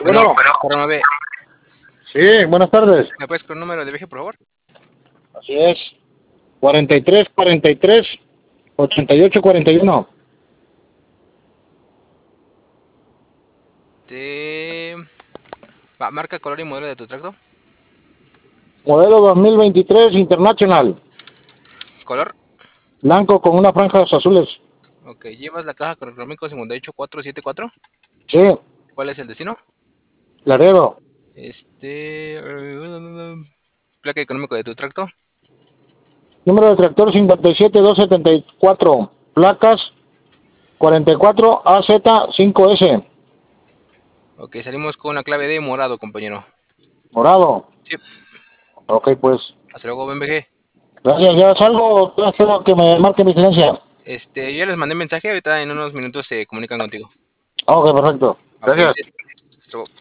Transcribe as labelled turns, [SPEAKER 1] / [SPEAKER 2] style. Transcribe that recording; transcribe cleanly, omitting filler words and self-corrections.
[SPEAKER 1] Bueno,
[SPEAKER 2] Carro 9,
[SPEAKER 1] sí, buenas tardes.
[SPEAKER 2] ¿me puedes con el número de viaje, por favor?
[SPEAKER 1] Así es. 43, 41.
[SPEAKER 2] De... marca, color y modelo de tu tracto.
[SPEAKER 1] Modelo 2023 International.
[SPEAKER 2] Color.
[SPEAKER 1] Blanco con unas franjas azules.
[SPEAKER 2] Ok, llevas la caja con económico 58474.
[SPEAKER 1] Sí,
[SPEAKER 2] ¿Cuál es el destino?
[SPEAKER 1] Laredo.
[SPEAKER 2] Placa económico de tu tracto.
[SPEAKER 1] Número de tractor 57274. Placas 44AZ5S.
[SPEAKER 2] Ok, salimos con la clave de morado, compañero.
[SPEAKER 1] Morado.
[SPEAKER 2] Sí,
[SPEAKER 1] Ok, pues.
[SPEAKER 2] hasta luego, BMG.
[SPEAKER 1] Gracias, ya salgo. Espero que me marque mi licencia.
[SPEAKER 2] Ya les mandé mensaje, ahorita en unos minutos se comunican contigo.
[SPEAKER 1] Ok, perfecto.
[SPEAKER 2] Ok,
[SPEAKER 1] Gracias.
[SPEAKER 2] hasta luego.